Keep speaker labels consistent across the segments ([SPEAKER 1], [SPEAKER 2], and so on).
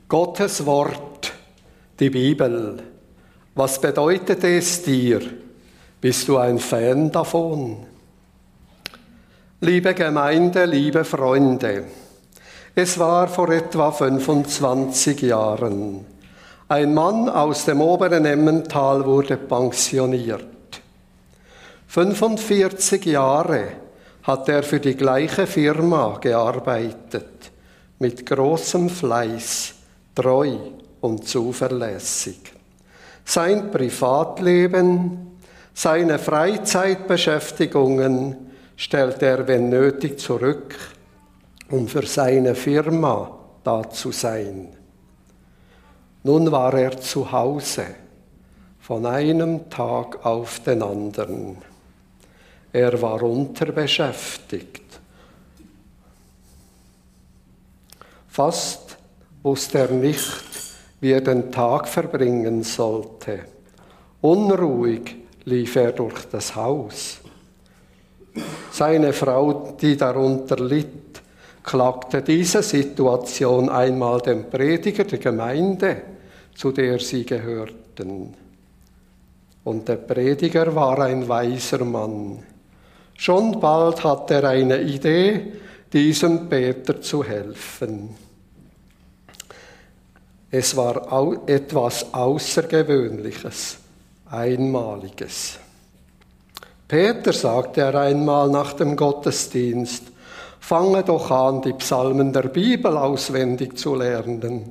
[SPEAKER 1] Gottes Wort, die Bibel. Was bedeutet es dir? Bist du ein Fan davon? Liebe Gemeinde, liebe Freunde, es war vor etwa 25 Jahren. Ein Mann aus dem oberen Emmental wurde pensioniert. 45 Jahre hat er für die gleiche Firma gearbeitet, mit großem Fleiß, treu und zuverlässig. Sein Privatleben, seine Freizeitbeschäftigungen stellt er, wenn nötig, zurück, um für seine Firma da zu sein. Nun war er zu Hause, von einem Tag auf den anderen. Er war unterbeschäftigt. Fast wusste er nicht, wie er den Tag verbringen sollte. Unruhig lief er durch das Haus. Seine Frau, die darunter litt, klagte diese Situation einmal dem Prediger der Gemeinde, zu der sie gehörten. Und der Prediger war ein weiser Mann. Schon bald hatte er eine Idee, diesem Peter zu helfen. Es war etwas Außergewöhnliches, Einmaliges. Peter, sagte er einmal nach dem Gottesdienst, fange doch an, die Psalmen der Bibel auswendig zu lernen.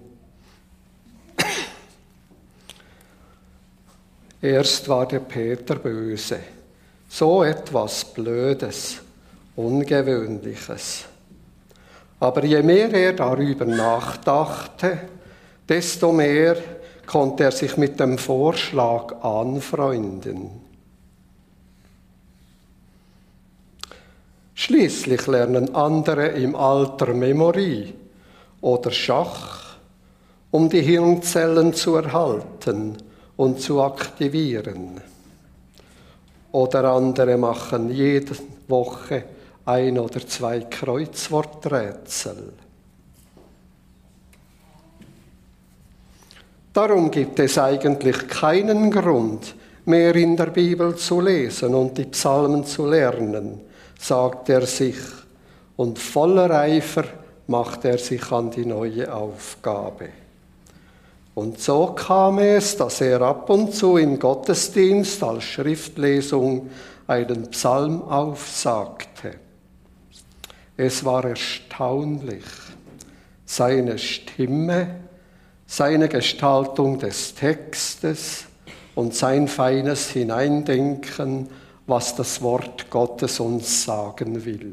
[SPEAKER 1] Erst war der Peter böse. So etwas Blödes, Ungewöhnliches. Aber je mehr er darüber nachdachte, desto mehr konnte er sich mit dem Vorschlag anfreunden. Schließlich lernen andere im Alter Memory oder Schach, um die Hirnzellen zu erhalten und zu aktivieren. Oder andere machen jede Woche 1 oder 2 Kreuzworträtsel. Darum gibt es eigentlich keinen Grund, mehr in der Bibel zu lesen und die Psalmen zu lernen, sagt er sich, und voller Eifer macht er sich an die neue Aufgabe. Und so kam es, dass er ab und zu im Gottesdienst als Schriftlesung einen Psalm aufsagte. Es war erstaunlich, seine Stimme, seine Gestaltung des Textes und sein feines Hineindenken, was das Wort Gottes uns sagen will.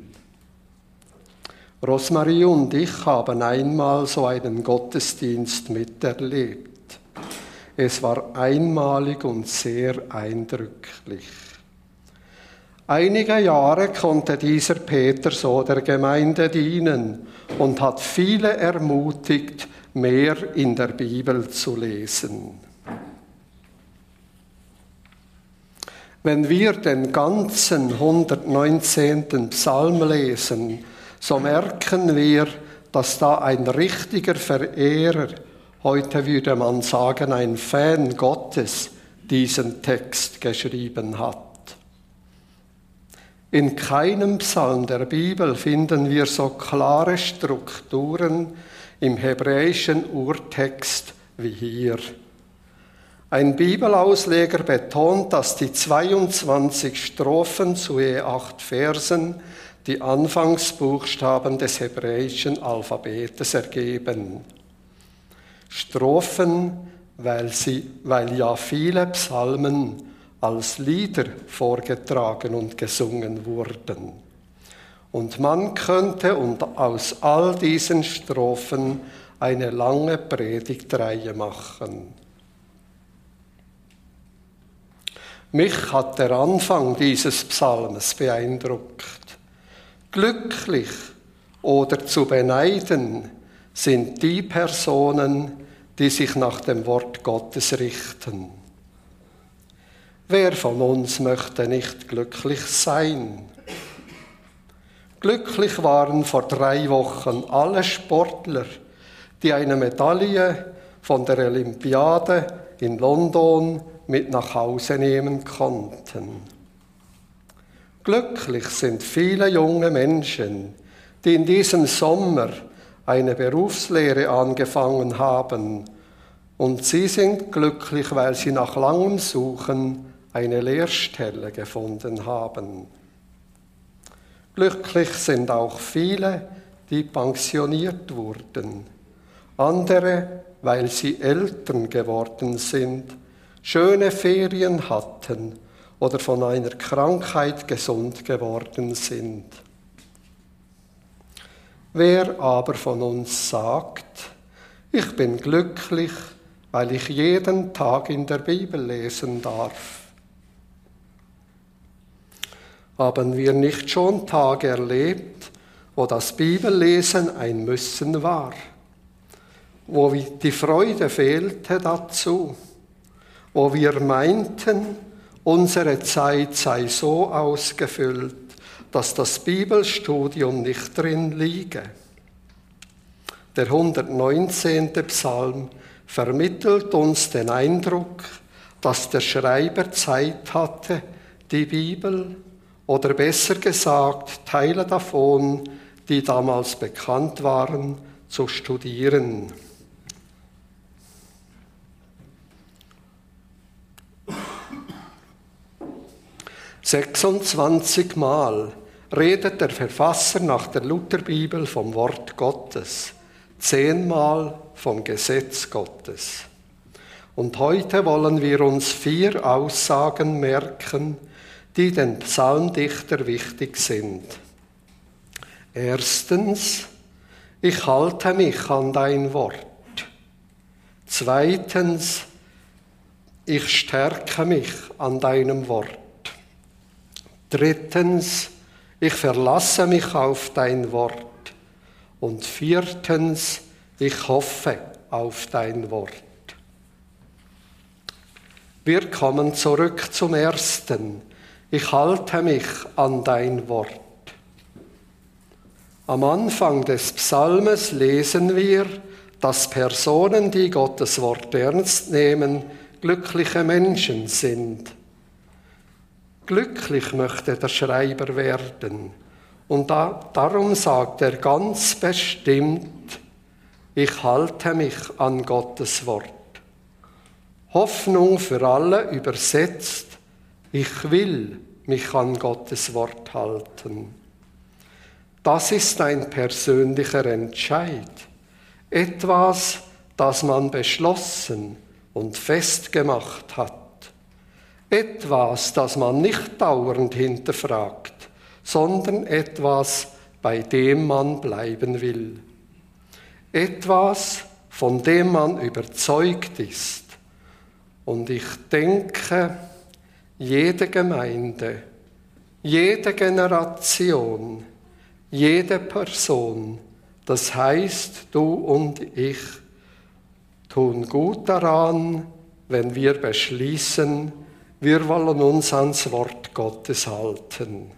[SPEAKER 1] Rosmarie und ich haben einmal so einen Gottesdienst miterlebt. Es war einmalig und sehr eindrücklich. Einige Jahre konnte dieser Peter so der Gemeinde dienen und hat viele ermutigt, mehr in der Bibel zu lesen. Wenn wir den ganzen 119. Psalm lesen, so merken wir, dass da ein richtiger Verehrer, heute würde man sagen ein Fan Gottes, diesen Text geschrieben hat. In keinem Psalm der Bibel finden wir so klare Strukturen im hebräischen Urtext wie hier. Ein Bibelausleger betont, dass die 22 Strophen zu je 8 Versen die Anfangsbuchstaben des hebräischen Alphabetes ergeben. Strophen, weil ja viele Psalmen als Lieder vorgetragen und gesungen wurden. Und man könnte aus all diesen Strophen eine lange Predigtreihe machen. Mich hat der Anfang dieses Psalms beeindruckt. Glücklich oder zu beneiden sind die Personen, die sich nach dem Wort Gottes richten. Wer von uns möchte nicht glücklich sein? Glücklich waren vor 3 Wochen alle Sportler, die eine Medaille von der Olympiade in London mit nach Hause nehmen konnten. Glücklich sind viele junge Menschen, die in diesem Sommer eine Berufslehre angefangen haben, und sie sind glücklich, weil sie nach langem Suchen eine Lehrstelle gefunden haben. Glücklich sind auch viele, die pensioniert wurden, andere, weil sie Eltern geworden sind, schöne Ferien hatten oder von einer Krankheit gesund geworden sind. Wer aber von uns sagt, ich bin glücklich, weil ich jeden Tag in der Bibel lesen darf? Haben wir nicht schon Tage erlebt, wo das Bibellesen ein Müssen war, wo die Freude fehlte dazu, wo wir meinten, unsere Zeit sei so ausgefüllt, dass das Bibelstudium nicht drin liege? Der 119. Psalm vermittelt uns den Eindruck, dass der Schreiber Zeit hatte, die Bibel, oder besser gesagt, Teile davon, die damals bekannt waren, zu studieren. ...26 Mal redet der Verfasser nach der Lutherbibel vom Wort Gottes, 10 Mal vom Gesetz Gottes. Und heute wollen wir uns 4 Aussagen merken, die den Psalmdichter wichtig sind. Erstens, ich halte mich an dein Wort. Zweitens, ich stärke mich an deinem Wort. Drittens, ich verlasse mich auf dein Wort. Und viertens, ich hoffe auf dein Wort. Wir kommen zurück zum ersten. Ich halte mich an dein Wort. Am Anfang des Psalmes lesen wir, dass Personen, die Gottes Wort ernst nehmen, glückliche Menschen sind. Glücklich möchte der Schreiber werden. Und darum sagt er ganz bestimmt, ich halte mich an Gottes Wort. Hoffnung für alle übersetzt, ich will mich an Gottes Wort halten. Das ist ein persönlicher Entscheid. Etwas, das man beschlossen und festgemacht hat. Etwas, das man nicht dauernd hinterfragt, sondern etwas, bei dem man bleiben will. Etwas, von dem man überzeugt ist. Und ich denke, jede Gemeinde, jede Generation, jede Person, das heißt du und ich, tun gut daran, wenn wir beschließen, wir wollen uns ans Wort Gottes halten.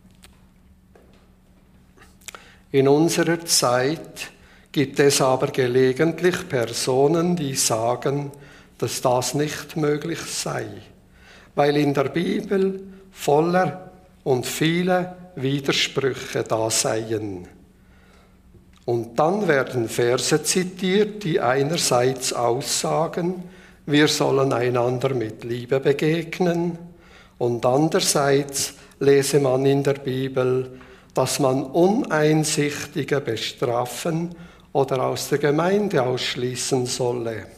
[SPEAKER 1] In unserer Zeit gibt es aber gelegentlich Personen, die sagen, dass das nicht möglich sei, weil in der Bibel voller und viele Widersprüche da seien. Und dann werden Verse zitiert, die einerseits aussagen, wir sollen einander mit Liebe begegnen, und andererseits lese man in der Bibel, dass man Uneinsichtige bestrafen oder aus der Gemeinde ausschließen solle.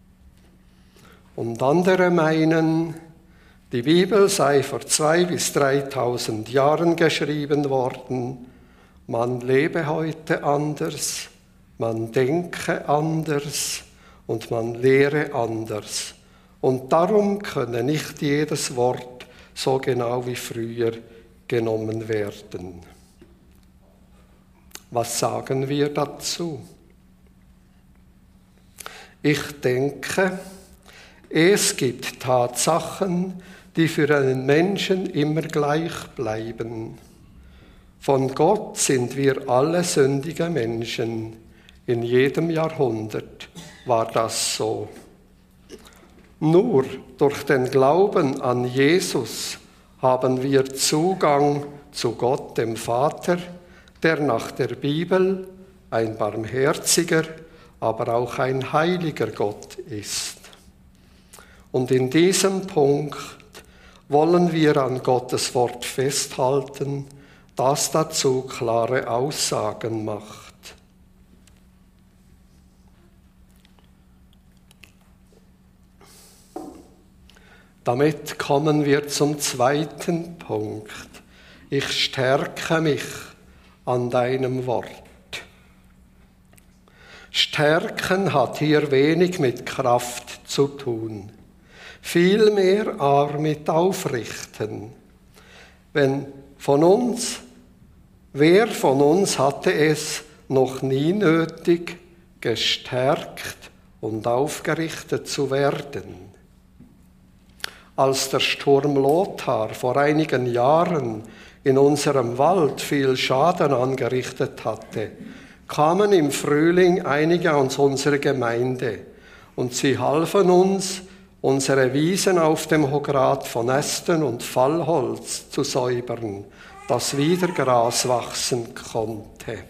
[SPEAKER 1] Und andere meinen, die Bibel sei vor 2.000 bis 3.000 Jahren geschrieben worden, man lebe heute anders, man denke anders und man lehre anders. Und darum könne nicht jedes Wort so genau wie früher genommen werden. Was sagen wir dazu? Ich denke, es gibt Tatsachen, die für einen Menschen immer gleich bleiben. Von Gott sind wir alle sündige Menschen. In jedem Jahrhundert war das so. Nur durch den Glauben an Jesus haben wir Zugang zu Gott, dem Vater, der nach der Bibel ein barmherziger, aber auch ein heiliger Gott ist. Und in diesem Punkt wollen wir an Gottes Wort festhalten, das dazu klare Aussagen macht. Damit kommen wir zum zweiten Punkt. Ich stärke mich an deinem Wort. Stärken hat hier wenig mit Kraft zu tun, vielmehr mit Aufrichten. Wer von uns hatte es noch nie nötig, gestärkt und aufgerichtet zu werden? Als der Sturm Lothar vor einigen Jahren in unserem Wald viel Schaden angerichtet hatte, kamen im Frühling einige aus unserer Gemeinde und sie halfen uns, unsere Wiesen auf dem Hograt von Ästen und Fallholz zu säubern, dass wieder Gras wachsen konnte.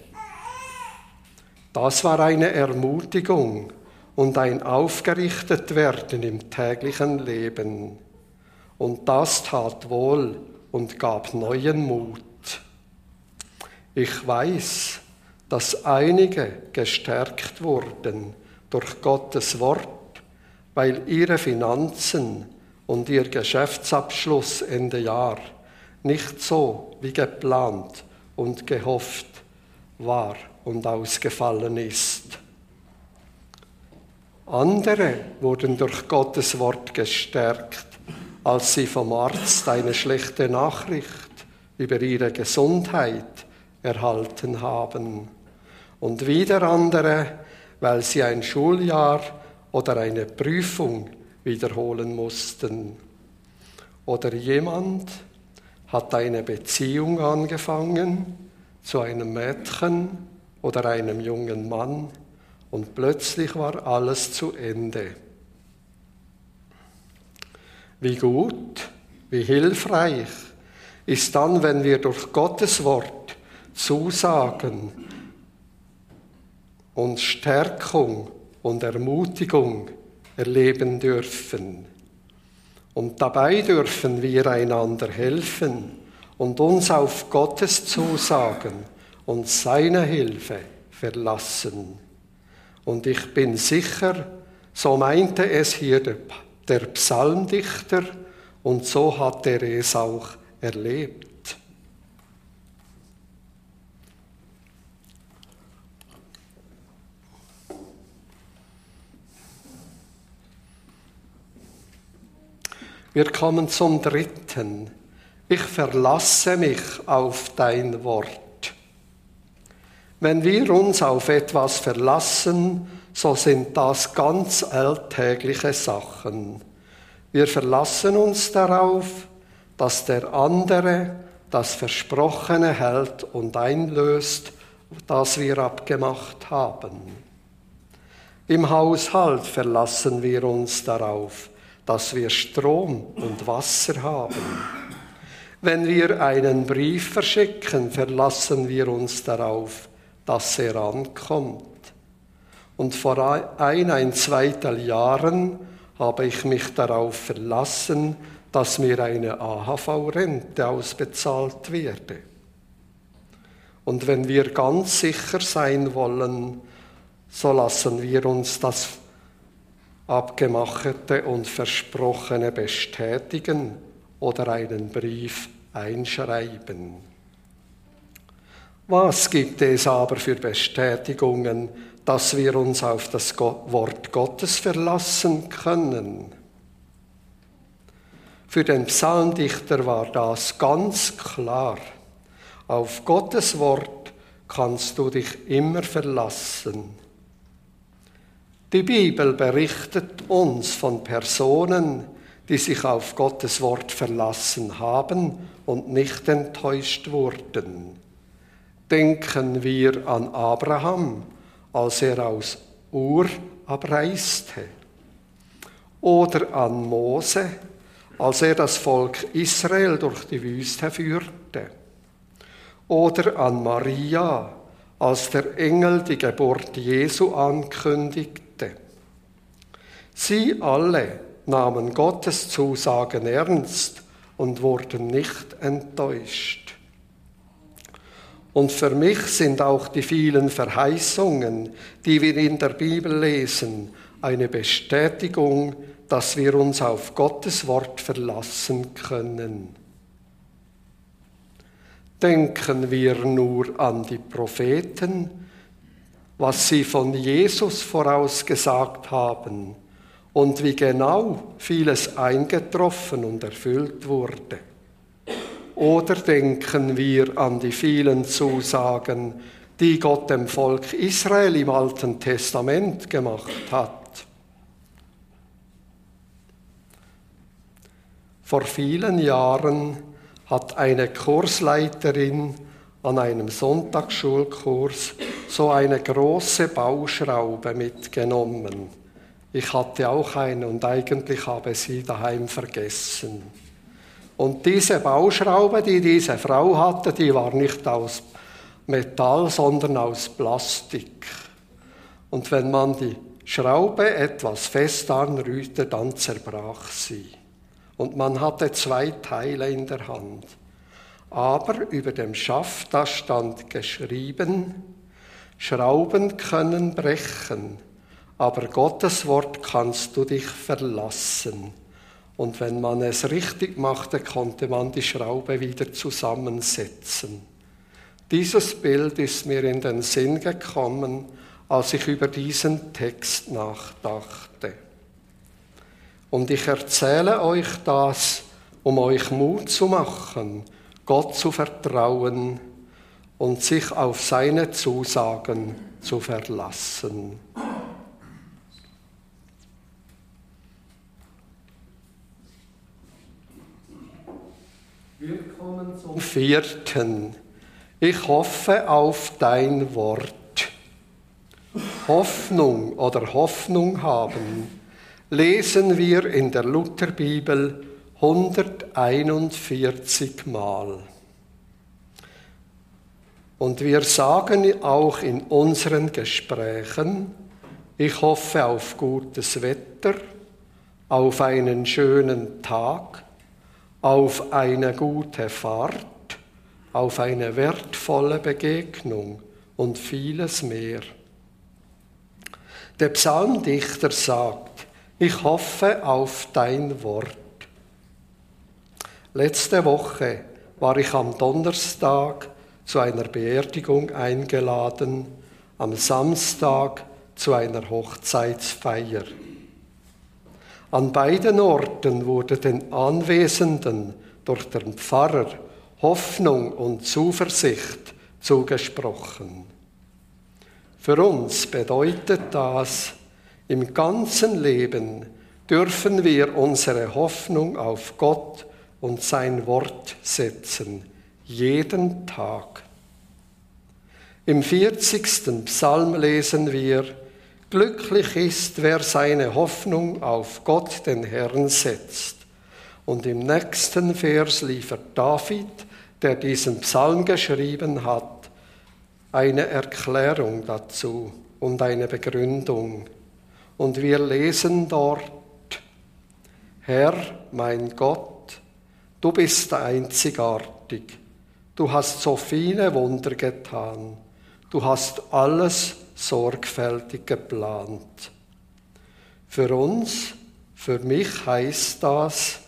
[SPEAKER 1] Das war eine Ermutigung und ein Aufgerichtetwerden im täglichen Leben. Und das tat wohl und gab neuen Mut. Ich weiß, dass einige gestärkt wurden durch Gottes Wort, weil ihre Finanzen und ihr Geschäftsabschluss Ende Jahr nicht so wie geplant und gehofft war und ausgefallen ist. Andere wurden durch Gottes Wort gestärkt, als sie vom Arzt eine schlechte Nachricht über ihre Gesundheit erhalten haben. Und wieder andere, weil sie ein Schuljahr oder eine Prüfung wiederholen mussten. Oder jemand hat eine Beziehung angefangen zu einem Mädchen oder einem jungen Mann und plötzlich war alles zu Ende. Wie gut, wie hilfreich ist dann, wenn wir durch Gottes Wort Zusagen und Stärkung und Ermutigung erleben dürfen. Und dabei dürfen wir einander helfen und uns auf Gottes Zusagen und seine Hilfe verlassen. Und ich bin sicher, so meinte es hier der Psalmdichter und so hat er es auch erlebt. Wir kommen zum dritten. Ich verlasse mich auf dein Wort. Wenn wir uns auf etwas verlassen, so sind das ganz alltägliche Sachen. Wir verlassen uns darauf, dass der andere das Versprochene hält und einlöst, das wir abgemacht haben. Im Haushalt verlassen wir uns darauf, dass wir Strom und Wasser haben. Wenn wir einen Brief verschicken, verlassen wir uns darauf, dass er ankommt. Und vor 1-2 Jahren habe ich mich darauf verlassen, dass mir eine AHV-Rente ausbezahlt werde. Und wenn wir ganz sicher sein wollen, so lassen wir uns das Abgemachte und Versprochene bestätigen oder einen Brief einschreiben. Was gibt es aber für Bestätigungen, dass wir uns auf das Wort Gottes verlassen können? Für den Psalmdichter war das ganz klar. Auf Gottes Wort kannst du dich immer verlassen. Die Bibel berichtet uns von Personen, die sich auf Gottes Wort verlassen haben und nicht enttäuscht wurden. Denken wir an Abraham, als er aus Ur abreiste. Oder an Mose, als er das Volk Israel durch die Wüste führte. Oder an Maria, als der Engel die Geburt Jesu ankündigte. Sie alle nahmen Gottes Zusagen ernst und wurden nicht enttäuscht. Und für mich sind auch die vielen Verheißungen, die wir in der Bibel lesen, eine Bestätigung, dass wir uns auf Gottes Wort verlassen können. Denken wir nur an die Propheten, was sie von Jesus vorausgesagt haben und wie genau vieles eingetroffen und erfüllt wurde. Oder denken wir an die vielen Zusagen, die Gott dem Volk Israel im Alten Testament gemacht hat. Vor vielen Jahren hat eine Kursleiterin an einem Sonntagsschulkurs so eine große Bauschraube mitgenommen. Ich hatte auch eine und eigentlich habe sie daheim vergessen. Und diese Bauschraube, die diese Frau hatte, die war nicht aus Metall, sondern aus Plastik. Und wenn man die Schraube etwas fest anrührte, dann zerbrach sie. Und man hatte 2 Teile in der Hand. Aber über dem Schaft, da stand geschrieben, Schrauben können brechen, aber Gottes Wort kannst du dich verlassen. Und wenn man es richtig machte, konnte man die Schraube wieder zusammensetzen. Dieses Bild ist mir in den Sinn gekommen, als ich über diesen Text nachdachte. Und ich erzähle euch das, um euch Mut zu machen, Gott zu vertrauen und sich auf seine Zusagen zu verlassen. Wir kommen zum 4. Ich hoffe auf dein Wort. Hoffnung oder Hoffnung haben lesen wir in der Lutherbibel 141 Mal. Und wir sagen auch in unseren Gesprächen, ich hoffe auf gutes Wetter, auf einen schönen Tag, auf eine gute Fahrt, auf eine wertvolle Begegnung und vieles mehr. Der Psalmdichter sagt, ich hoffe auf dein Wort. Letzte Woche war ich am Donnerstag zu einer Beerdigung eingeladen, am Samstag zu einer Hochzeitsfeier. An beiden Orten wurde den Anwesenden durch den Pfarrer Hoffnung und Zuversicht zugesprochen. Für uns bedeutet das, im ganzen Leben dürfen wir unsere Hoffnung auf Gott und sein Wort setzen, jeden Tag. Im 40. Psalm lesen wir, glücklich ist, wer seine Hoffnung auf Gott, den Herrn, setzt. Und im nächsten Vers liefert David, der diesen Psalm geschrieben hat, eine Erklärung dazu und eine Begründung. Und wir lesen dort, Herr, mein Gott, du bist einzigartig. Du hast so viele Wunder getan. Du hast alles sorgfältig geplant. Für uns, für mich heißt das,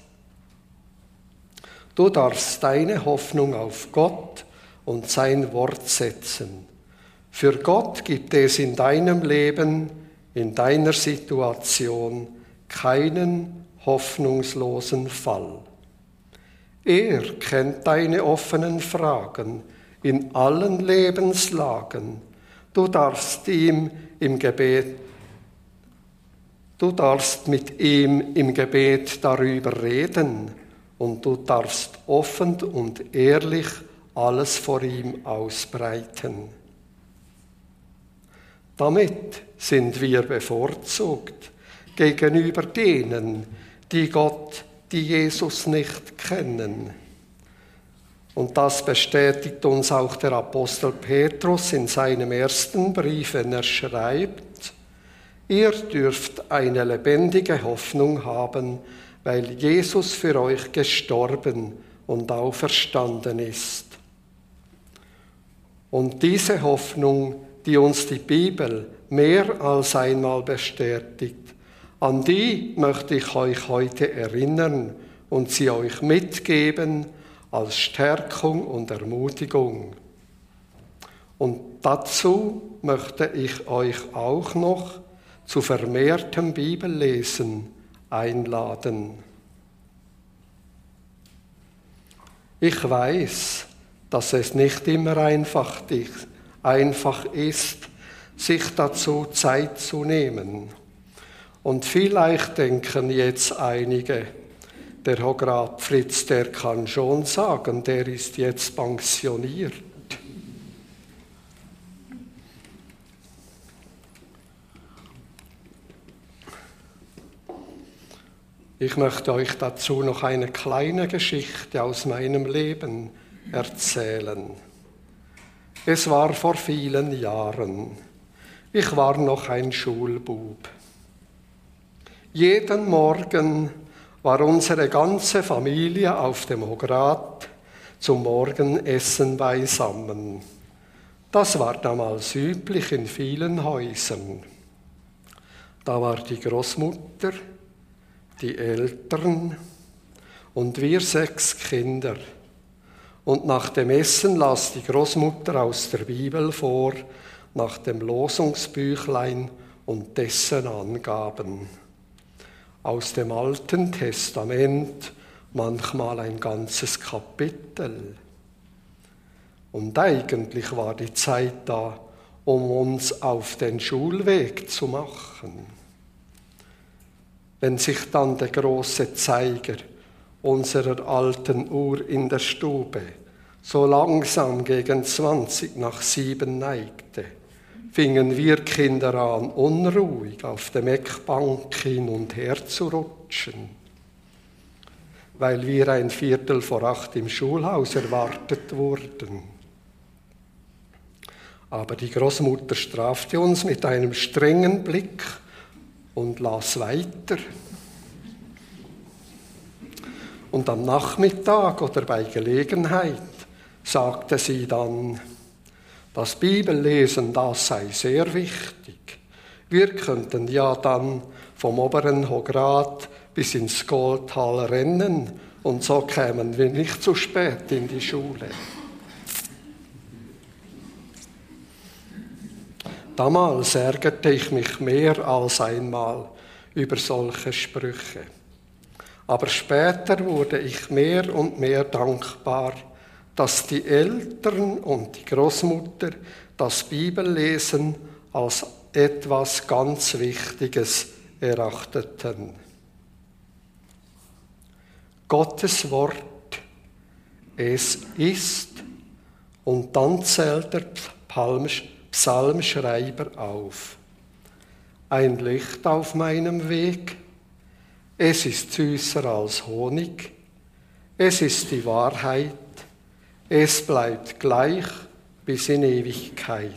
[SPEAKER 1] du darfst deine Hoffnung auf Gott und sein Wort setzen. Für Gott gibt es in deinem Leben, in deiner Situation keinen hoffnungslosen Fall. Er kennt deine offenen Fragen in allen Lebenslagen. Du darfst mit ihm im Gebet darüber reden und du darfst offen und ehrlich alles vor ihm ausbreiten. damit sind wir bevorzugt gegenüber denen, die Gott, die Jesus nicht kennen. Und das bestätigt uns auch der Apostel Petrus in seinem ersten Brief, wenn er schreibt: Ihr dürft eine lebendige Hoffnung haben, weil Jesus für euch gestorben und auferstanden ist. Und diese Hoffnung, die uns die Bibel mehr als einmal bestätigt, an die möchte ich euch heute erinnern und sie euch mitgeben als Stärkung und Ermutigung. Und dazu möchte ich euch auch noch zu vermehrtem Bibellesen einladen. Ich weiß, dass es nicht immer einfach ist, sich dazu Zeit zu nehmen. Und vielleicht denken jetzt einige, der Hograd Fritz, der kann schon sagen, der ist jetzt pensioniert. Ich möchte euch dazu noch eine kleine Geschichte aus meinem Leben erzählen. Es war vor vielen Jahren. Ich war noch ein Schulbub. Jeden Morgen war unsere ganze Familie auf dem Hograd zum Morgenessen beisammen. Das war damals üblich in vielen Häusern. Da war die Großmutter, die Eltern und wir 6 Kinder. Und nach dem Essen las die Großmutter aus der Bibel vor, nach dem Losungsbüchlein und dessen Angaben. Aus dem Alten Testament manchmal ein ganzes Kapitel. Und eigentlich war die Zeit da, um uns auf den Schulweg zu machen. Wenn sich dann der große Zeiger unserer alten Uhr in der Stube so langsam gegen 7:20 neigte, fingen wir Kinder an, unruhig auf dem Eckbank hin und her zu rutschen, weil wir 7:45 im Schulhaus erwartet wurden. Aber die Großmutter strafte uns mit einem strengen Blick und las weiter. Und am Nachmittag oder bei Gelegenheit sagte sie dann, das Bibellesen, das sei sehr wichtig. Wir könnten ja dann vom oberen Hograd bis ins Goldtal rennen und so kämen wir nicht zu spät in die Schule. Damals ärgerte ich mich mehr als einmal über solche Sprüche. Aber später wurde ich mehr und mehr dankbar, dass die Eltern und die Großmutter das Bibellesen als etwas ganz Wichtiges erachteten. Gottes Wort, es ist, und dann zählt der Psalmschreiber auf. Ein Licht auf meinem Weg, es ist süßer als Honig, es ist die Wahrheit, es bleibt gleich bis in Ewigkeit.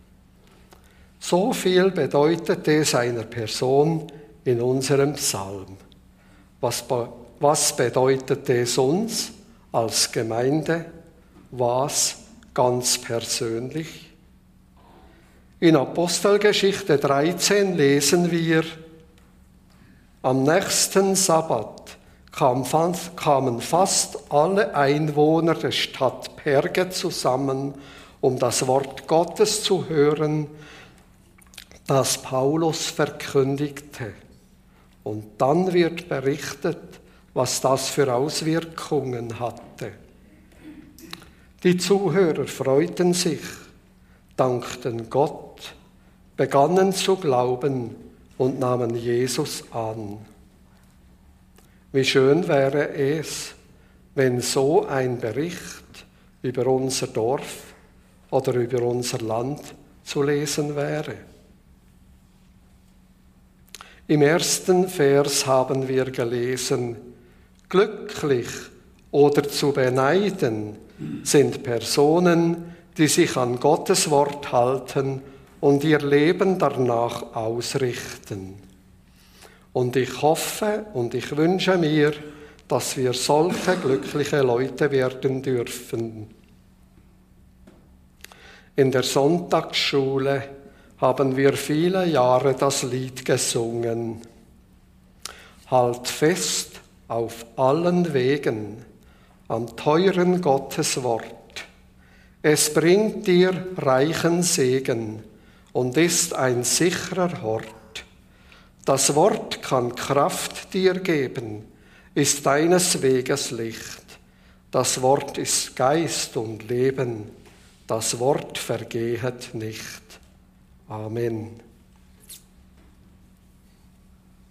[SPEAKER 1] So viel bedeutete seiner Person in unserem Psalm. Was bedeutet es uns als Gemeinde? Was ganz persönlich? In Apostelgeschichte 13 lesen wir, am nächsten Sabbat kamen fast alle Einwohner der Stadt Perge zusammen, um das Wort Gottes zu hören, das Paulus verkündigte. Und dann wird berichtet, was das für Auswirkungen hatte. Die Zuhörer freuten sich, dankten Gott, begannen zu glauben und nahmen Jesus an. Wie schön wäre es, wenn so ein Bericht über unser Dorf oder über unser Land zu lesen wäre. Im ersten Vers haben wir gelesen: Glücklich oder zu beneiden sind Personen, die sich an Gottes Wort halten und ihr Leben danach ausrichten. Und ich hoffe und ich wünsche mir, dass wir solche glückliche Leute werden dürfen. In der Sonntagsschule haben wir viele Jahre das Lied gesungen. Halt fest auf allen Wegen am teuren Gottes Wort. Es bringt dir reichen Segen und ist ein sicherer Hort. Das Wort kann Kraft dir geben, ist deines Weges Licht. Das Wort ist Geist und Leben, das Wort vergehet nicht. Amen.